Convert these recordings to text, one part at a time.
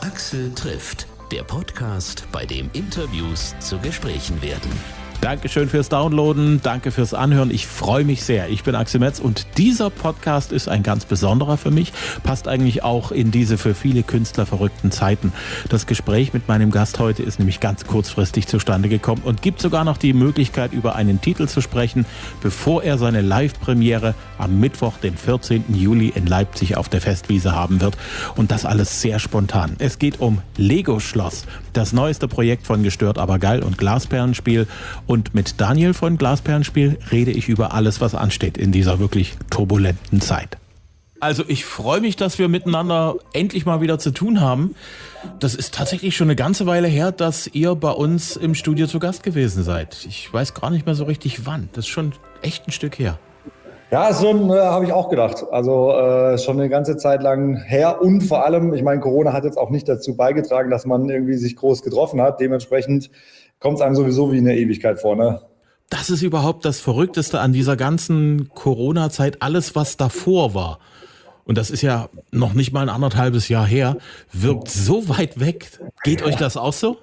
Axel trifft, der Podcast, bei dem Interviews zu Gesprächen werden. Dankeschön fürs Downloaden, danke fürs Anhören. Ich freue mich sehr. Ich bin Axel Metz und dieser Podcast ist ein ganz besonderer für mich. Passt eigentlich auch in diese für viele Künstler verrückten Zeiten. Das Gespräch mit meinem Gast heute ist nämlich ganz kurzfristig zustande gekommen und gibt sogar noch die Möglichkeit, über einen Titel zu sprechen, bevor er seine Live-Premiere am Mittwoch, den 14. Juli in Leipzig auf der Festwiese haben wird. Und das alles sehr spontan. Es geht um Lego Schloss, das neueste Projekt von Gestört aber geil und Glasperlenspiel. Und mit Daniel von Glasperlenspiel rede ich über alles, was ansteht in dieser wirklich turbulenten Zeit. Also ich freue mich, dass wir miteinander endlich mal wieder zu tun haben. Das ist tatsächlich schon eine ganze Weile her, dass ihr bei uns im Studio zu Gast gewesen seid. Ich weiß gar nicht mehr so richtig wann. Das ist schon echt ein Stück her. Ja, so habe ich auch gedacht. Also schon eine ganze Zeit lang her. Und vor allem, ich meine, Corona hat jetzt auch nicht dazu beigetragen, dass man irgendwie sich groß getroffen hat. Dementsprechend kommt es einem sowieso wie eine Ewigkeit vor, ne? Das ist überhaupt das Verrückteste an dieser ganzen Corona-Zeit. Alles, was davor war, und das ist ja noch nicht mal ein 1,5 Jahr her, wirkt so weit weg. Geht euch das auch so?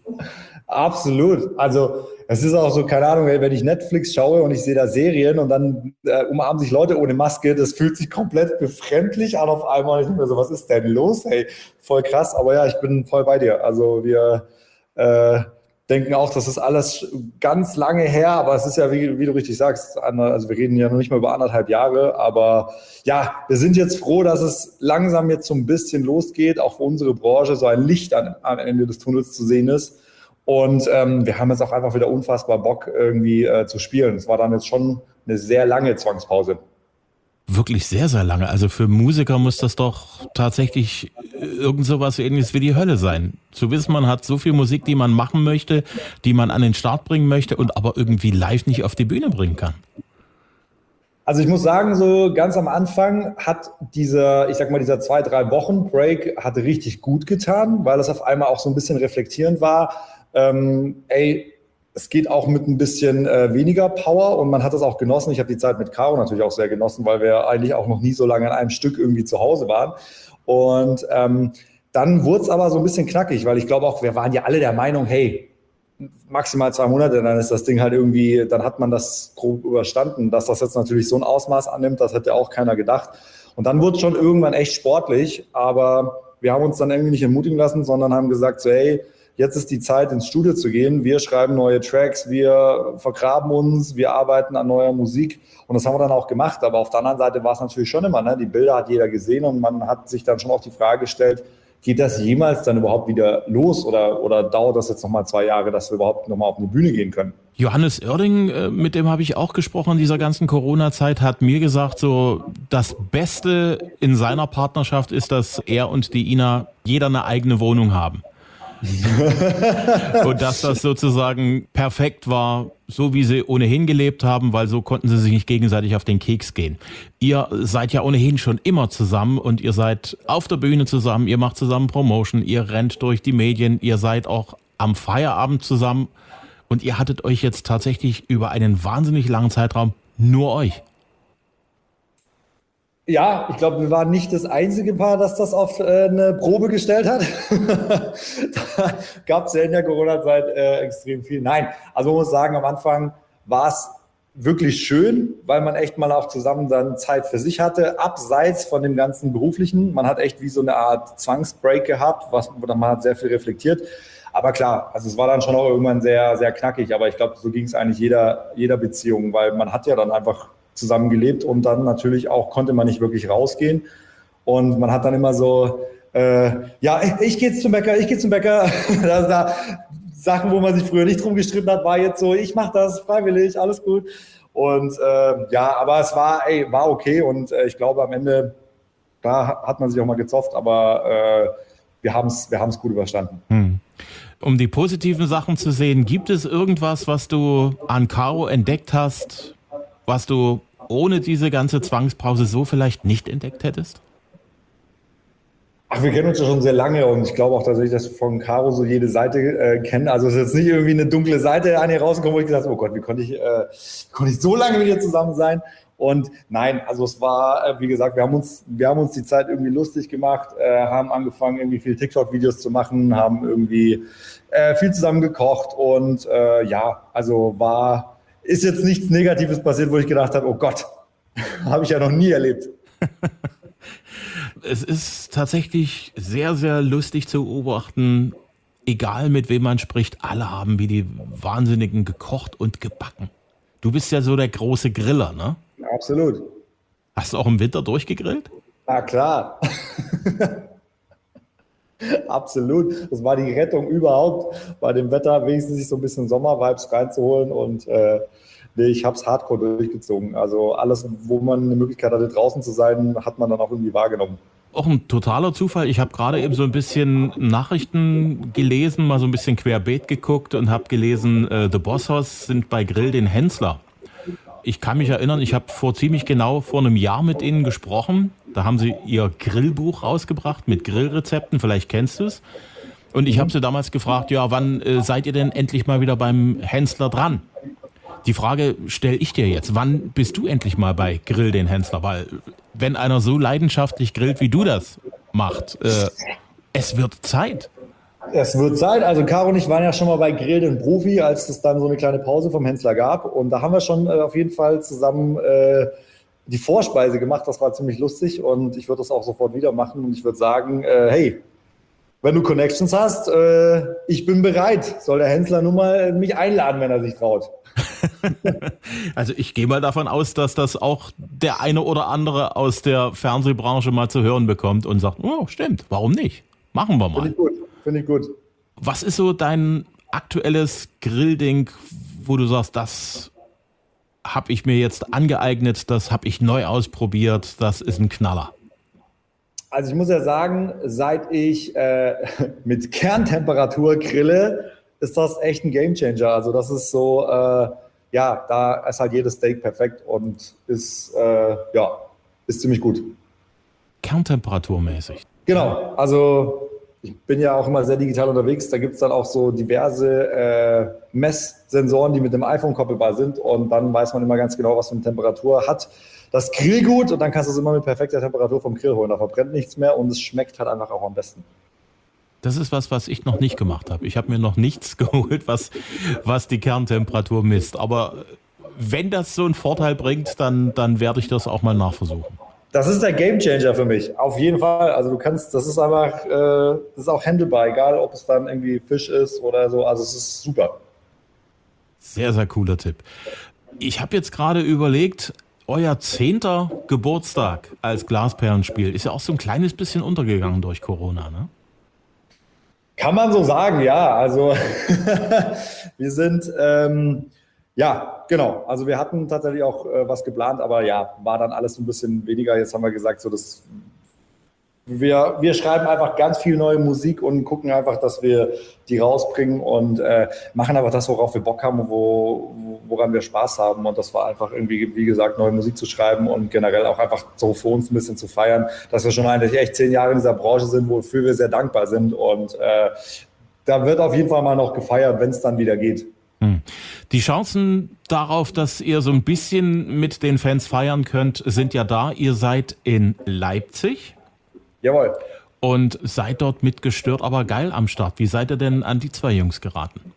Absolut. Also es ist auch so, keine Ahnung, wenn ich Netflix schaue und ich sehe da Serien und dann umarmen sich Leute ohne Maske, das fühlt sich komplett befremdlich an auf einmal. Ich denke mir so, was ist denn los? Hey, voll krass. Aber ja, ich bin voll bei dir. Also wir denken auch, das ist alles ganz lange her, aber es ist ja, wie du richtig sagst, also wir reden ja noch nicht mal über 1,5 Jahre, aber ja, wir sind jetzt froh, dass es langsam jetzt so ein bisschen losgeht, auch für unsere Branche so ein Licht am Ende des Tunnels zu sehen ist. Und wir haben jetzt auch einfach wieder unfassbar Bock, irgendwie zu spielen. Es war dann jetzt schon eine sehr lange Zwangspause. Wirklich sehr, sehr lange. Also für Musiker muss das doch tatsächlich irgend sowas Ähnliches wie die Hölle sein. Zu wissen, man hat so viel Musik, die man machen möchte, die man an den Start bringen möchte und aber irgendwie live nicht auf die Bühne bringen kann. Also ich muss sagen, so ganz am Anfang hat dieser 2-3 Wochen Break hat richtig gut getan, weil es auf einmal auch so ein bisschen reflektierend war. Es geht auch mit ein bisschen weniger Power und man hat das auch genossen. Ich habe die Zeit mit Caro natürlich auch sehr genossen, weil wir eigentlich auch noch nie so lange an einem Stück irgendwie zu Hause waren. Und dann wurde es aber so ein bisschen knackig, weil ich glaube auch, wir waren ja alle der Meinung, hey, maximal 2 Monate, dann ist das Ding halt irgendwie, dann hat man das grob überstanden. Dass das jetzt natürlich so ein Ausmaß annimmt, das hätte auch keiner gedacht. Und dann wurde es schon irgendwann echt sportlich, aber wir haben uns dann irgendwie nicht entmutigen lassen, sondern haben gesagt so, hey, jetzt ist die Zeit, ins Studio zu gehen. Wir schreiben neue Tracks, wir vergraben uns, wir arbeiten an neuer Musik. Und das haben wir dann auch gemacht. Aber auf der anderen Seite war es natürlich schon immer, ne? Die Bilder hat jeder gesehen und man hat sich dann schon auch die Frage gestellt, geht das jemals dann überhaupt wieder los oder dauert das jetzt nochmal 2 Jahre, dass wir überhaupt nochmal auf eine Bühne gehen können? Johannes Oerding, mit dem habe ich auch gesprochen in dieser ganzen Corona-Zeit, hat mir gesagt, so das Beste in seiner Partnerschaft ist, dass er und die Ina jeder eine eigene Wohnung haben. Und dass das sozusagen perfekt war, so wie sie ohnehin gelebt haben, weil so konnten sie sich nicht gegenseitig auf den Keks gehen. Ihr seid ja ohnehin schon immer zusammen und ihr seid auf der Bühne zusammen, ihr macht zusammen Promotion, ihr rennt durch die Medien, ihr seid auch am Feierabend zusammen und ihr hattet euch jetzt tatsächlich über einen wahnsinnig langen Zeitraum nur euch. Ja, ich glaube, wir waren nicht das einzige Paar, das das auf eine Probe gestellt hat. Da gab es ja in der Corona-Zeit extrem viel. Nein, also man muss sagen, am Anfang war es wirklich schön, weil man echt mal auch zusammen dann Zeit für sich hatte, abseits von dem ganzen Beruflichen. Man hat echt wie so eine Art Zwangsbreak gehabt, man hat sehr viel reflektiert. Aber klar, also es war dann schon auch irgendwann sehr, sehr knackig. Aber ich glaube, so ging es eigentlich jeder Beziehung, weil man hat ja dann einfach zusammen gelebt und dann natürlich auch konnte man nicht wirklich rausgehen und man hat dann immer so, ich gehe zum Bäcker. da Sachen, wo man sich früher nicht drum gestritten hat, war jetzt so, ich mache das freiwillig, alles gut und aber es war okay und ich glaube am Ende, da hat man sich auch mal gezofft, aber wir haben es gut überstanden. Um die positiven Sachen zu sehen, gibt es irgendwas, was du an Caro entdeckt hast, was du ohne diese ganze Zwangspause so vielleicht nicht entdeckt hättest? Ach, wir kennen uns ja schon sehr lange und ich glaube auch tatsächlich, dass wir von Caro so jede Seite kennen. Also es ist jetzt nicht irgendwie eine dunkle Seite an ihr rausgekommen, wo ich gesagt habe, oh Gott, wie konnte ich so lange mit ihr zusammen sein? Und nein, also es war, wie gesagt, wir haben uns die Zeit irgendwie lustig gemacht, haben angefangen, irgendwie viel TikTok-Videos zu machen, haben irgendwie viel zusammen gekocht und also ist jetzt nichts Negatives passiert, wo ich gedacht habe, oh Gott, habe ich ja noch nie erlebt. Es ist tatsächlich sehr, sehr lustig zu beobachten, egal mit wem man spricht, alle haben wie die Wahnsinnigen gekocht und gebacken. Du bist ja so der große Griller, ne? Absolut. Hast du auch im Winter durchgegrillt? Na klar. Absolut. Das war die Rettung überhaupt, bei dem Wetter wenigstens sich so ein bisschen Sommer-Vibes reinzuholen und ich habe es hardcore durchgezogen. Also alles, wo man eine Möglichkeit hatte, draußen zu sein, hat man dann auch irgendwie wahrgenommen. Auch ein totaler Zufall. Ich habe gerade eben so ein bisschen Nachrichten gelesen, mal so ein bisschen querbeet geguckt und habe gelesen, The Boss Hoss sind bei Grill den Hensler. Ich kann mich erinnern, ich habe vor einem Jahr mit ihnen gesprochen. Da haben sie ihr Grillbuch rausgebracht mit Grillrezepten, vielleicht kennst du es. Und ich habe sie damals gefragt, ja, wann seid ihr denn endlich mal wieder beim Hensler dran? Die Frage stelle ich dir jetzt. Wann bist du endlich mal bei Grill den Hensler? Weil wenn einer so leidenschaftlich grillt, wie du das macht, es wird Zeit. Es wird Zeit. Also Caro und ich waren ja schon mal bei Grill den Profi, als es dann so eine kleine Pause vom Hensler gab. Und da haben wir schon auf jeden Fall zusammen die Vorspeise gemacht. Das war ziemlich lustig und ich würde das auch sofort wieder machen. Und ich würde sagen, hey, wenn du Connections hast, ich bin bereit. Soll der Hensler nur mal mich einladen, wenn er sich traut. Also ich gehe mal davon aus, dass das auch der eine oder andere aus der Fernsehbranche mal zu hören bekommt und sagt, oh, stimmt, warum nicht? Machen wir mal. Finde ich gut. Was ist so dein aktuelles Grillding, wo du sagst, das habe ich mir jetzt angeeignet, das habe ich neu ausprobiert, das ist ein Knaller? Also ich muss ja sagen, seit ich mit Kerntemperatur grille, ist das echt ein Gamechanger. Also das ist so, da ist halt jedes Steak perfekt und ist ziemlich gut. Kerntemperaturmäßig? Genau, also ich bin ja auch immer sehr digital unterwegs. Da gibt es dann auch so diverse Messsensoren, die mit dem iPhone koppelbar sind und dann weiß man immer ganz genau, was für eine Temperatur hat das Grillgut und dann kannst du es immer mit perfekter Temperatur vom Grill holen. Da verbrennt nichts mehr und es schmeckt halt einfach auch am besten. Das ist was ich noch nicht gemacht habe. Ich habe mir noch nichts geholt, was die Kerntemperatur misst. Aber wenn das so einen Vorteil bringt, dann werde ich das auch mal nachversuchen. Das ist der Gamechanger für mich, auf jeden Fall. Also das ist einfach, das ist auch handelbar, egal ob es dann irgendwie Fisch ist oder so. Also es ist super. Sehr, sehr cooler Tipp. Ich habe jetzt gerade überlegt, euer 10. Geburtstag als Glasperlenspiel ist ja auch so ein kleines bisschen untergegangen durch Corona, ne? Kann man so sagen, ja. Also wir sind, genau. Also wir hatten tatsächlich auch was geplant, aber ja, war dann alles ein bisschen weniger. Jetzt haben wir gesagt, so dass wir schreiben einfach ganz viel neue Musik und gucken einfach, dass wir die rausbringen und machen einfach das, worauf wir Bock haben und woran wir Spaß haben. Und das war einfach irgendwie, wie gesagt, neue Musik zu schreiben und generell auch einfach so für uns ein bisschen zu feiern, dass wir schon eigentlich echt 10 Jahre in dieser Branche sind, wofür wir sehr dankbar sind. Und da wird auf jeden Fall mal noch gefeiert, wenn es dann wieder geht. Die Chancen darauf, dass ihr so ein bisschen mit den Fans feiern könnt, sind ja da. Ihr seid in Leipzig. Jawohl. Und seid dort mit Gestört, aber geil am Start. Wie seid ihr denn an die zwei Jungs geraten?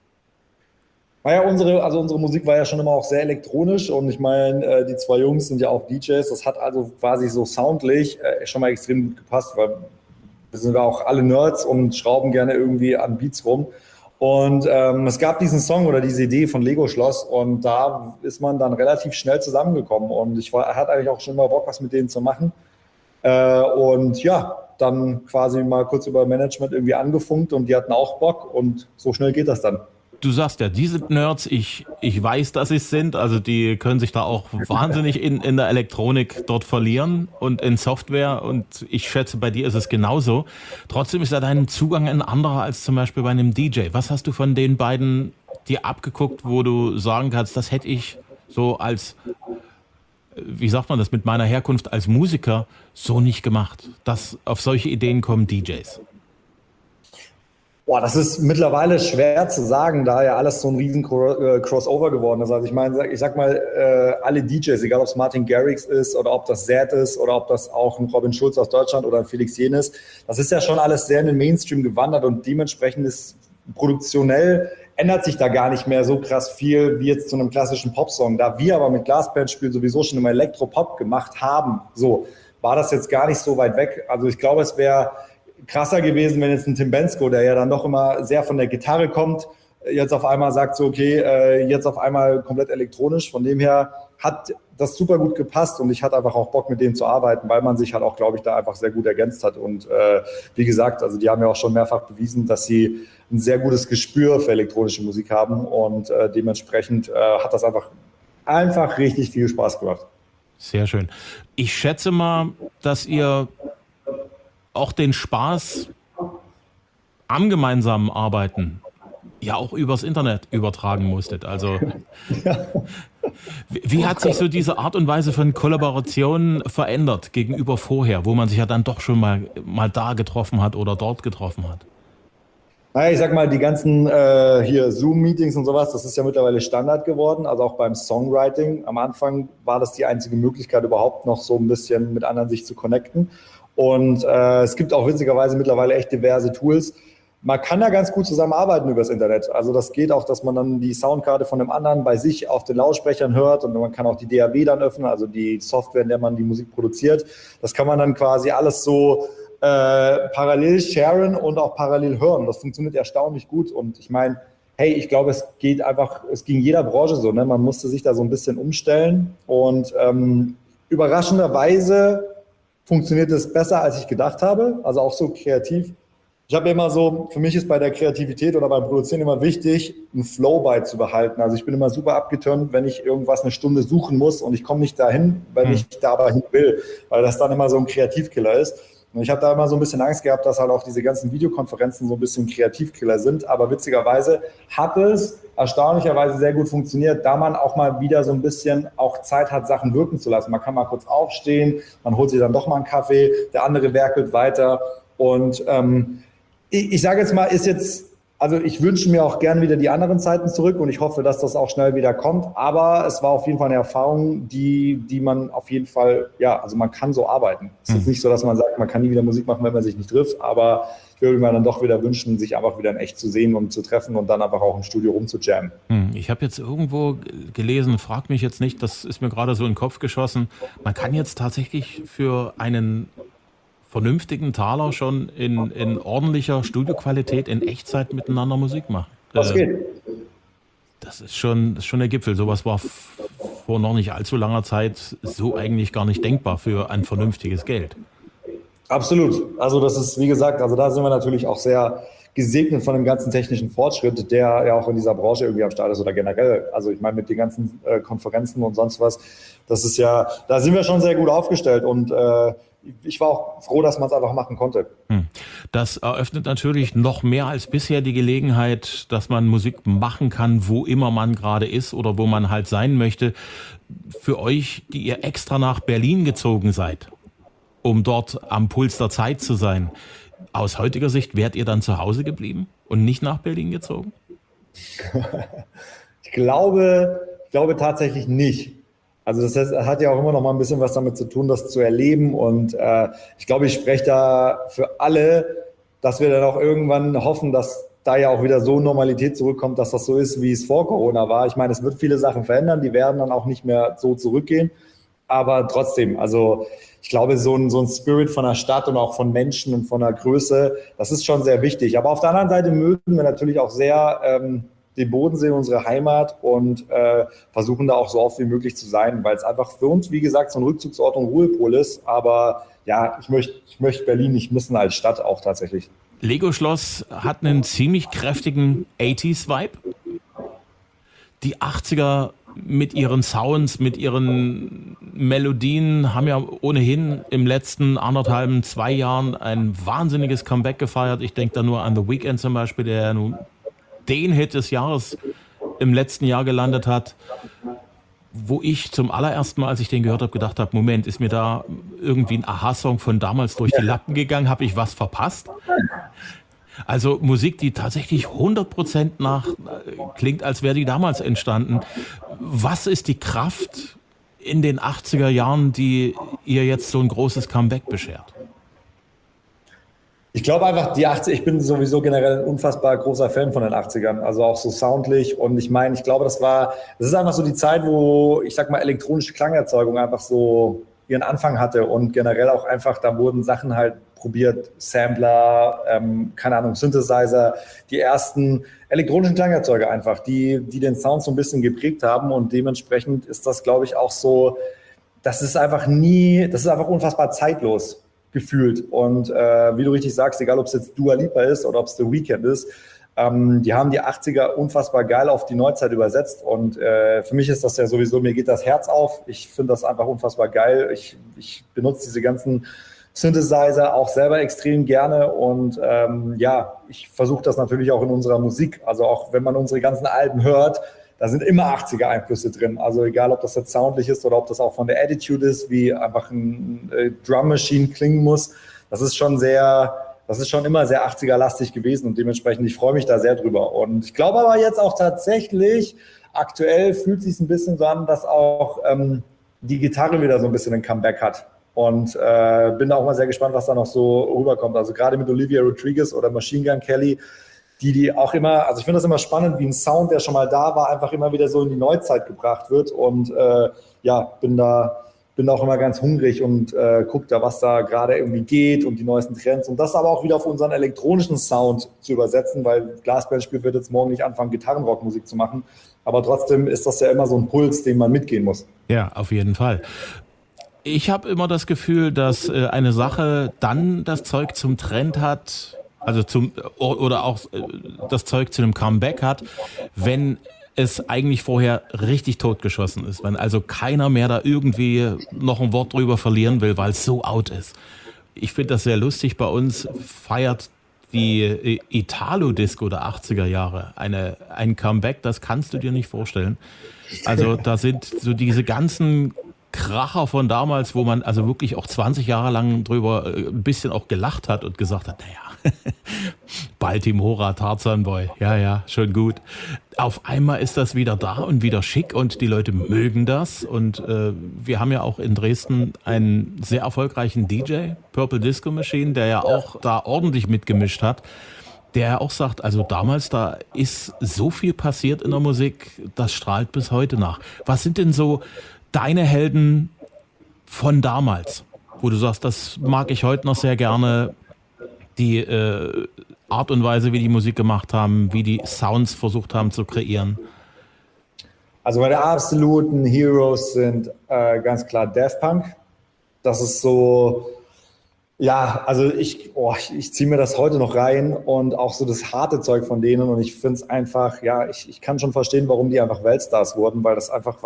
Naja, unsere Musik war ja schon immer auch sehr elektronisch und ich meine, die zwei Jungs sind ja auch DJs. Das hat also quasi so soundlich schon mal extrem gut gepasst, weil wir sind ja auch alle Nerds und schrauben gerne irgendwie an Beats rum. Und es gab diesen Song oder diese Idee von Lego Schloss und da ist man dann relativ schnell zusammengekommen und hatte eigentlich auch schon immer Bock, was mit denen zu machen. Und ja, dann quasi mal kurz über Management irgendwie angefunkt und die hatten auch Bock und so schnell geht das dann. Du sagst ja, diese Nerds, ich weiß, dass sie es sind, also die können sich da auch wahnsinnig in der Elektronik dort verlieren und in Software und ich schätze, bei dir ist es genauso. Trotzdem ist ja dein Zugang ein anderer als zum Beispiel bei einem DJ. Was hast du von den beiden dir abgeguckt, wo du sagen kannst, das hätte ich so als wie sagt man das, mit meiner Herkunft als Musiker so nicht gemacht, dass auf solche Ideen kommen DJs? Boah, das ist mittlerweile schwer zu sagen, da ja alles so ein riesen Crossover geworden ist. Also ich meine, ich sag mal, alle DJs, egal ob es Martin Garrix ist oder ob das Zed ist oder ob das auch ein Robin Schulz aus Deutschland oder ein Felix Jähn ist, das ist ja schon alles sehr in den Mainstream gewandert und dementsprechend ist produktionell ändert sich da gar nicht mehr so krass viel wie jetzt zu einem klassischen Popsong. Da wir aber mit Glasbandspiel sowieso schon immer Elektropop gemacht haben, so war das jetzt gar nicht so weit weg. Also ich glaube, es wäre krasser gewesen, wenn jetzt ein Tim Bendzko, der ja dann doch immer sehr von der Gitarre kommt, jetzt auf einmal sagt so, okay, jetzt auf einmal komplett elektronisch. Von dem her hat das super gut gepasst und ich hatte einfach auch Bock, mit dem zu arbeiten, weil man sich halt auch, glaube ich, da einfach sehr gut ergänzt hat. Und wie gesagt, also die haben ja auch schon mehrfach bewiesen, dass sie ein sehr gutes Gespür für elektronische Musik haben und dementsprechend hat das einfach richtig viel Spaß gemacht. Sehr schön. Ich schätze mal, dass ihr auch den Spaß am gemeinsamen Arbeiten ja auch übers Internet übertragen musstet. Also wie hat sich so diese Art und Weise von Kollaboration verändert gegenüber vorher, wo man sich ja dann doch schon mal da getroffen hat oder dort getroffen hat? Naja, ich sag mal, die ganzen hier Zoom-Meetings und sowas, das ist ja mittlerweile Standard geworden, also auch beim Songwriting. Am Anfang war das die einzige Möglichkeit, überhaupt noch so ein bisschen mit anderen sich zu connecten. Und es gibt auch witzigerweise mittlerweile echt diverse Tools. Man kann da ganz gut zusammenarbeiten übers Internet. Also das geht auch, dass man dann die Soundkarte von dem anderen bei sich auf den Lautsprechern hört und man kann auch die DAW dann öffnen, also die Software, in der man die Musik produziert. Das kann man dann quasi alles so parallel sharen und auch parallel hören. Das funktioniert erstaunlich gut und ich meine, hey, ich glaube, es ging jeder Branche so, ne? Man musste sich da so ein bisschen umstellen und überraschenderweise funktioniert es besser, als ich gedacht habe, also auch so kreativ. Ich habe immer so, für mich ist bei der Kreativität oder beim Produzieren immer wichtig, einen Flow beizubehalten. Also ich bin immer super abgeturnt, wenn ich irgendwas eine Stunde suchen muss und ich komme nicht dahin, weil ich da aber hin will, weil das dann immer so ein Kreativkiller ist. Und ich habe da immer so ein bisschen Angst gehabt, dass halt auch diese ganzen Videokonferenzen so ein bisschen Kreativkiller sind. Aber witzigerweise hat es erstaunlicherweise sehr gut funktioniert, da man auch mal wieder so ein bisschen auch Zeit hat, Sachen wirken zu lassen. Man kann mal kurz aufstehen, man holt sich dann doch mal einen Kaffee, der andere werkelt weiter. Und ich sage jetzt mal, also ich wünsche mir auch gern wieder die anderen Zeiten zurück und ich hoffe, dass das auch schnell wieder kommt. Aber es war auf jeden Fall eine Erfahrung, die man auf jeden Fall, ja, also man kann so arbeiten. Es ist jetzt nicht so, dass man sagt, man kann nie wieder Musik machen, wenn man sich nicht trifft, aber ich würde mir dann doch wieder wünschen, sich einfach wieder in echt zu sehen und zu treffen und dann einfach auch im Studio rumzujammen. Ich habe jetzt irgendwo gelesen, frag mich jetzt nicht, das ist mir gerade so in den Kopf geschossen, man kann jetzt tatsächlich für einen vernünftigen Taler schon in ordentlicher Studioqualität in Echtzeit miteinander Musik machen. Das geht. Das ist schon der Gipfel. Sowas war vor noch nicht allzu langer Zeit so eigentlich gar nicht denkbar für ein vernünftiges Geld. Absolut. Also das ist, wie gesagt, also da sind wir natürlich auch sehr gesegnet von dem ganzen technischen Fortschritt, der ja auch in dieser Branche irgendwie am Start ist oder generell. Also ich meine mit den ganzen Konferenzen und sonst was, das ist ja, da sind wir schon sehr gut aufgestellt und ich war auch froh, dass man es einfach machen konnte. Das eröffnet natürlich noch mehr als bisher die Gelegenheit, dass man Musik machen kann, wo immer man gerade ist oder wo man halt sein möchte. Für euch, die ihr extra nach Berlin gezogen seid, um dort am Puls der Zeit zu sein, aus heutiger Sicht wärt ihr dann zu Hause geblieben und nicht nach Berlin gezogen? Ich glaube tatsächlich nicht. Also das hat ja auch immer noch mal ein bisschen was damit zu tun, das zu erleben. Und ich glaube, ich spreche da für alle, dass wir dann auch irgendwann hoffen, dass da ja auch wieder so Normalität zurückkommt, dass das so ist, wie es vor Corona war. Ich meine, es wird viele Sachen verändern, die werden dann auch nicht mehr so zurückgehen. Aber trotzdem, also ich glaube, so ein Spirit von der Stadt und auch von Menschen und von der Größe, das ist schon sehr wichtig. Aber auf der anderen Seite mögen wir natürlich auch sehr den Bodensee, unsere Heimat und versuchen da auch so oft wie möglich zu sein, weil es einfach für uns, wie gesagt, so ein Rückzugsort und Ruhepol ist. Aber ja, ich möchte Berlin nicht missen als Stadt auch tatsächlich. Lego Schloss hat einen ziemlich kräftigen 80s-Vibe. Die 80er mit ihren Sounds, mit ihren Melodien haben ja ohnehin im letzten 2 Jahren ein wahnsinniges Comeback gefeiert. Ich denke da nur an The Weeknd zum Beispiel, der nun den Hit des Jahres im letzten Jahr gelandet hat. wo ich zum allerersten Mal, als ich den gehört habe, gedacht habe, Moment, ist mir da irgendwie ein Aha-Song von damals durch die Lappen gegangen? Habe ich was verpasst? Also Musik, die tatsächlich 100% nach klingt, als wäre die damals entstanden. Was ist die Kraft in den 80er Jahren, die ihr jetzt so ein großes Comeback beschert? Ich glaube einfach, die 80er, ich bin sowieso generell ein unfassbar großer Fan von den 80ern, also auch so soundlich. Und ich meine, ich glaube, das ist einfach so die Zeit, wo, ich sag mal, elektronische Klangerzeugung einfach so ihren Anfang hatte und generell auch einfach, da wurden Sachen halt probiert, Sampler, keine Ahnung, Synthesizer, die ersten elektronischen Klangerzeuger einfach, die den Sound so ein bisschen geprägt haben und dementsprechend ist das, glaube ich, auch so, das ist einfach unfassbar zeitlos gefühlt und wie du richtig sagst, egal ob es jetzt Dua Lipa ist oder ob es The Weeknd ist, die haben die 80er unfassbar geil auf die Neuzeit übersetzt und für mich ist das ja sowieso, mir geht das Herz auf, ich finde das einfach unfassbar geil, ich benutze diese ganzen Synthesizer auch selber extrem gerne und ich versuche das natürlich auch in unserer Musik, also auch wenn man unsere ganzen Alben hört, da sind immer 80er-Einflüsse drin, also egal, ob das jetzt soundlich ist oder ob das auch von der Attitude ist, wie einfach ein Drum Machine klingen muss, das ist schon immer sehr 80er-lastig gewesen und dementsprechend, ich freue mich da sehr drüber und ich glaube aber jetzt auch tatsächlich, aktuell fühlt es sich ein bisschen so an, dass auch die Gitarre wieder so ein bisschen ein Comeback hat. Und bin da auch mal sehr gespannt, was da noch so rüberkommt. Also gerade mit Olivia Rodriguez oder Machine Gun Kelly, die auch immer, also ich finde das immer spannend, wie ein Sound, der schon mal da war, einfach immer wieder so in die Neuzeit gebracht wird. Und bin da auch immer ganz hungrig und gucke da, was da gerade irgendwie geht und die neuesten Trends. Und das aber auch wieder auf unseren elektronischen Sound zu übersetzen, weil Glasband wird jetzt morgen nicht anfangen, Gitarrenrockmusik zu machen. Aber trotzdem ist das ja immer so ein Puls, den man mitgehen muss. Ja, auf jeden Fall. Ich habe immer das Gefühl, dass eine Sache dann das Zeug zum Trend hat, also oder auch das Zeug zu einem Comeback hat, wenn es eigentlich vorher richtig totgeschossen ist, wenn also keiner mehr da irgendwie noch ein Wort drüber verlieren will, weil es so out ist. Ich finde das sehr lustig, bei uns feiert die Italo-Disco der 80er Jahre ein Comeback, das kannst du dir nicht vorstellen. Also da sind so diese ganzen Kracher von damals, wo man also wirklich auch 20 Jahre lang drüber ein bisschen auch gelacht hat und gesagt hat, naja, Baltimora, Tarzan Boy, ja, schon gut. Auf einmal ist das wieder da und wieder schick und die Leute mögen das und wir haben ja auch in Dresden einen sehr erfolgreichen DJ, Purple Disco Machine, der ja auch da ordentlich mitgemischt hat, der auch sagt, also damals, da ist so viel passiert in der Musik, das strahlt bis heute nach. Was sind denn so deine Helden von damals, wo du sagst, das mag ich heute noch sehr gerne, die Art und Weise, wie die Musik gemacht haben, wie die Sounds versucht haben zu kreieren? Also meine absoluten Heroes sind ganz klar Daft Punk. Das ist so, ja, also ich ziehe mir das heute noch rein und auch so das harte Zeug von denen und ich finde es einfach, ja, ich kann schon verstehen, warum die einfach Weltstars wurden, weil das einfach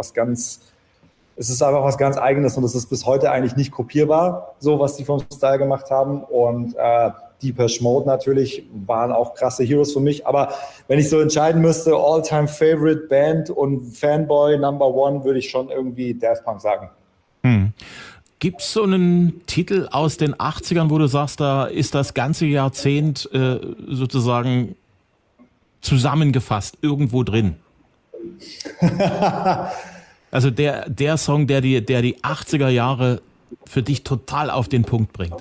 es ist einfach was ganz Eigenes und es ist bis heute eigentlich nicht kopierbar, so was die vom Style gemacht haben. Und Depeche Mode natürlich waren auch krasse Heroes für mich. Aber wenn ich so entscheiden müsste, All-Time-Favorite Band und Fanboy Number One, würde ich schon irgendwie Daft Punk sagen. Gibt es so einen Titel aus den 80ern, wo du sagst, da ist das ganze Jahrzehnt sozusagen zusammengefasst, irgendwo drin? Also der Song, der die 80er Jahre für dich total auf den Punkt bringt.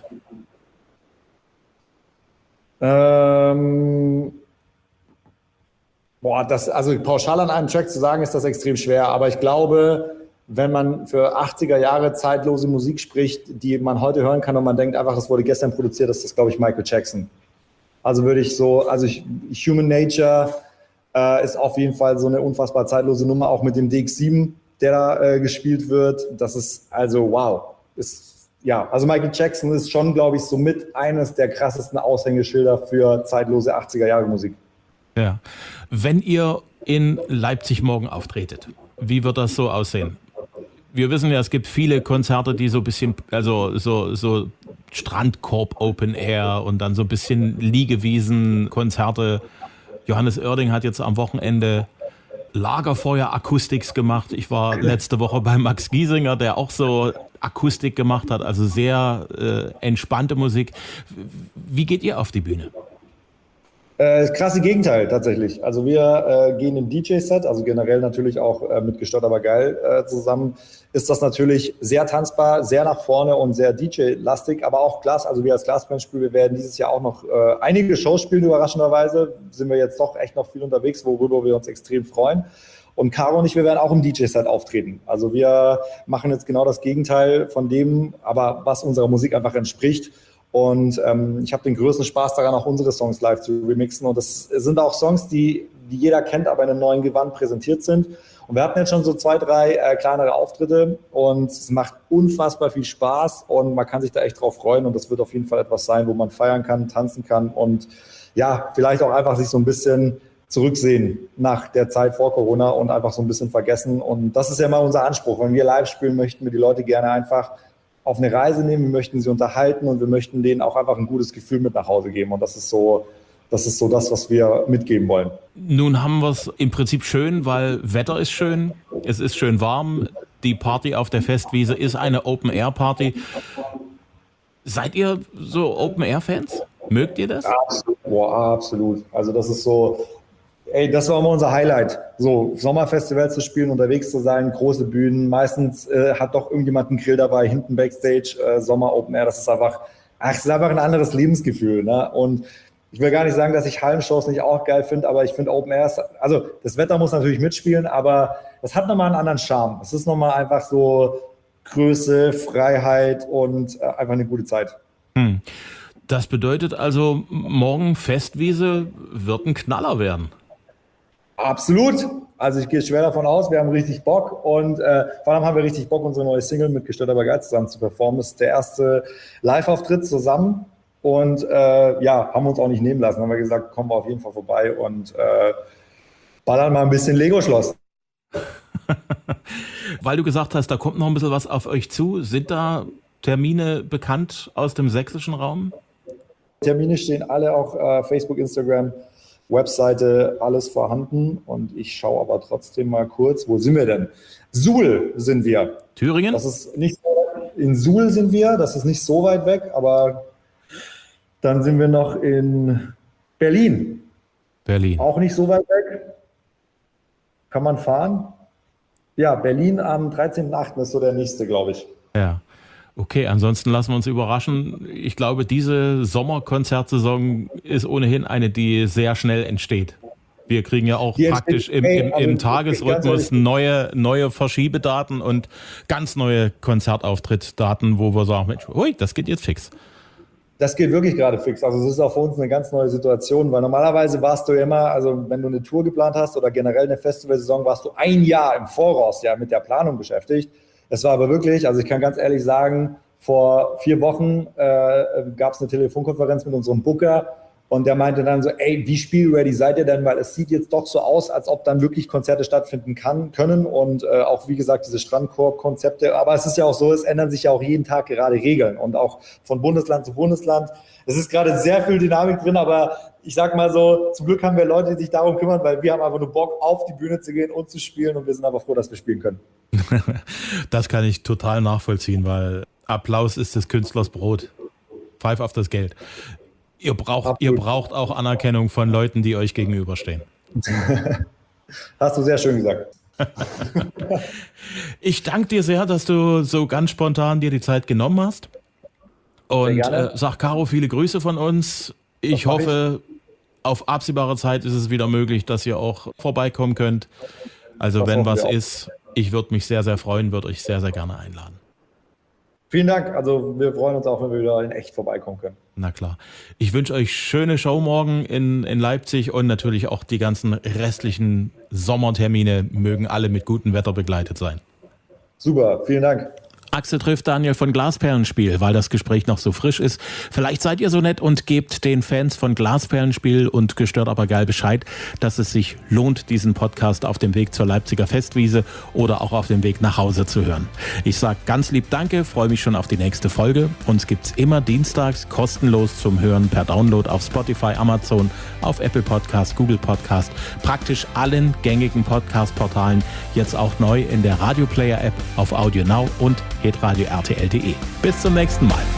Also pauschal an einem Track zu sagen, ist das extrem schwer. Aber ich glaube, wenn man für 80er Jahre zeitlose Musik spricht, die man heute hören kann und man denkt einfach, das wurde gestern produziert, ist das, glaube ich, Michael Jackson. Also Human Nature ist auf jeden Fall so eine unfassbar zeitlose Nummer, auch mit dem DX7, der da gespielt wird. Das ist also wow. Also Michael Jackson ist schon, glaube ich, somit eines der krassesten Aushängeschilder für zeitlose 80er Jahre Musik. Ja. Wenn ihr in Leipzig morgen auftretet, wie wird das so aussehen? Wir wissen ja, es gibt viele Konzerte, die so ein bisschen, also so Strandkorb Open Air und dann so ein bisschen Liegewiesen-Konzerte. Johannes Oerding hat jetzt am Wochenende Lagerfeuer-Akustiks gemacht. Ich war letzte Woche bei Max Giesinger, der auch so Akustik gemacht hat, also sehr entspannte Musik. Wie geht ihr auf die Bühne? Das krasse Gegenteil tatsächlich. Also wir gehen im DJ-Set, also generell natürlich auch mit Gestört aber geil zusammen, ist das natürlich sehr tanzbar, sehr nach vorne und sehr DJ-lastig, aber auch Glas, also wir als Glasband spielen, wir werden dieses Jahr auch noch einige Shows spielen, überraschenderweise sind wir jetzt doch echt noch viel unterwegs, worüber wir uns extrem freuen. Und Caro und ich, wir werden auch im DJ-Set auftreten. Also wir machen jetzt genau das Gegenteil von dem, aber was unserer Musik einfach entspricht. Und ich habe den größten Spaß daran, auch unsere Songs live zu remixen. Und das sind auch Songs, die jeder kennt, aber in einem neuen Gewand präsentiert sind. Und wir hatten jetzt schon so 2, 3 kleinere Auftritte und es macht unfassbar viel Spaß und man kann sich da echt drauf freuen. Und das wird auf jeden Fall etwas sein, wo man feiern kann, tanzen kann und ja, vielleicht auch einfach sich so ein bisschen zurücksehen nach der Zeit vor Corona und einfach so ein bisschen vergessen. Und das ist ja mal unser Anspruch. Wenn wir live spielen, möchten wir die Leute gerne einfach auf eine Reise nehmen, wir möchten sie unterhalten und wir möchten denen auch einfach ein gutes Gefühl mit nach Hause geben. Und das ist so das, was wir mitgeben wollen. Nun haben wir es im Prinzip schön, weil Wetter ist schön, es ist schön warm, die Party auf der Festwiese ist eine Open-Air-Party. Seid ihr so Open-Air-Fans? Mögt ihr das? Absolut. Boah, absolut. Also das ist so, das war immer unser Highlight, so Sommerfestivals zu spielen, unterwegs zu sein, große Bühnen. Meistens hat doch irgendjemand einen Grill dabei, hinten Backstage, Sommer Open Air. Das ist einfach ein anderes Lebensgefühl. Ne? Und ich will gar nicht sagen, dass ich Hallenshows nicht auch geil finde, aber ich finde Open Air, also das Wetter muss natürlich mitspielen, aber das hat nochmal einen anderen Charme. Es ist nochmal einfach so Größe, Freiheit und einfach eine gute Zeit. Das bedeutet also, morgen Festwiese wird ein Knaller werden. Absolut. Also ich gehe schwer davon aus, wir haben richtig Bock und vor allem haben wir richtig Bock, unsere neue Single mit Gestört aber geil zusammen zu performen. Das ist der erste Live-Auftritt zusammen und haben uns auch nicht nehmen lassen. Haben wir gesagt, kommen wir auf jeden Fall vorbei und ballern mal ein bisschen Lego-Schloss. Weil du gesagt hast, da kommt noch ein bisschen was auf euch zu. Sind da Termine bekannt aus dem sächsischen Raum? Termine stehen alle auch Facebook, Instagram, Webseite, alles vorhanden. Und ich schaue aber trotzdem mal kurz, wo sind wir denn? Suhl sind wir. Thüringen? Das ist nicht in Suhl sind wir, das ist nicht so weit weg, aber dann sind wir noch in Berlin. Berlin. Auch nicht so weit weg. Kann man fahren? Ja, Berlin am 13.8. ist so der nächste, glaube ich. Ja. Okay, ansonsten lassen wir uns überraschen. Ich glaube, diese Sommerkonzertsaison ist ohnehin eine, die sehr schnell entsteht. Wir kriegen ja auch praktisch im Tagesrhythmus neue Verschiebedaten und ganz neue Konzertauftrittdaten, wo wir sagen, Mensch, ui, das geht jetzt fix. Das geht wirklich gerade fix. Also es ist auch für uns eine ganz neue Situation, weil normalerweise warst du immer, also wenn du eine Tour geplant hast oder generell eine Festivalsaison, warst du ein Jahr im Voraus ja mit der Planung beschäftigt. Es war aber wirklich, also ich kann ganz ehrlich sagen, vor 4 Wochen gab es eine Telefonkonferenz mit unserem Booker und der meinte dann so, wie spielready seid ihr denn? Weil es sieht jetzt doch so aus, als ob dann wirklich Konzerte stattfinden können und auch wie gesagt diese Strandkorb-Konzepte. Aber es ist ja auch so, es ändern sich ja auch jeden Tag gerade Regeln und auch von Bundesland zu Bundesland. Es ist gerade sehr viel Dynamik drin, aber ich sag mal so, zum Glück haben wir Leute, die sich darum kümmern, weil wir haben einfach nur Bock, auf die Bühne zu gehen und zu spielen und wir sind aber froh, dass wir spielen können. Das kann ich total nachvollziehen, weil Applaus ist des Künstlers Brot. Pfeif auf das Geld. Ihr braucht auch Anerkennung von Leuten, die euch gegenüberstehen. Hast du sehr schön gesagt. Ich danke dir sehr, dass du so ganz spontan dir die Zeit genommen hast. Und sag Caro viele Grüße von uns. Ich hoffe, auf absehbare Zeit ist es wieder möglich, dass ihr auch vorbeikommen könnt. Also wenn was ist, ich würde mich sehr, sehr freuen, würde euch sehr, sehr gerne einladen. Vielen Dank. Also wir freuen uns auch, wenn wir wieder in echt vorbeikommen können. Na klar. Ich wünsche euch schöne Show morgen in Leipzig und natürlich auch die ganzen restlichen Sommertermine mögen alle mit gutem Wetter begleitet sein. Super, vielen Dank. Axel trifft Daniel von Glasperlenspiel, weil das Gespräch noch so frisch ist. Vielleicht seid ihr so nett und gebt den Fans von Glasperlenspiel und Gestört aber geil Bescheid, dass es sich lohnt, diesen Podcast auf dem Weg zur Leipziger Festwiese oder auch auf dem Weg nach Hause zu hören. Ich sage ganz lieb Danke, freue mich schon auf die nächste Folge. Uns gibt's immer dienstags kostenlos zum Hören per Download auf Spotify, Amazon, auf Apple Podcast, Google Podcast, praktisch allen gängigen Podcast-Portalen, jetzt auch neu in der Radio Player App, auf Audio Now und hitradio RTL.de. Bis zum nächsten Mal.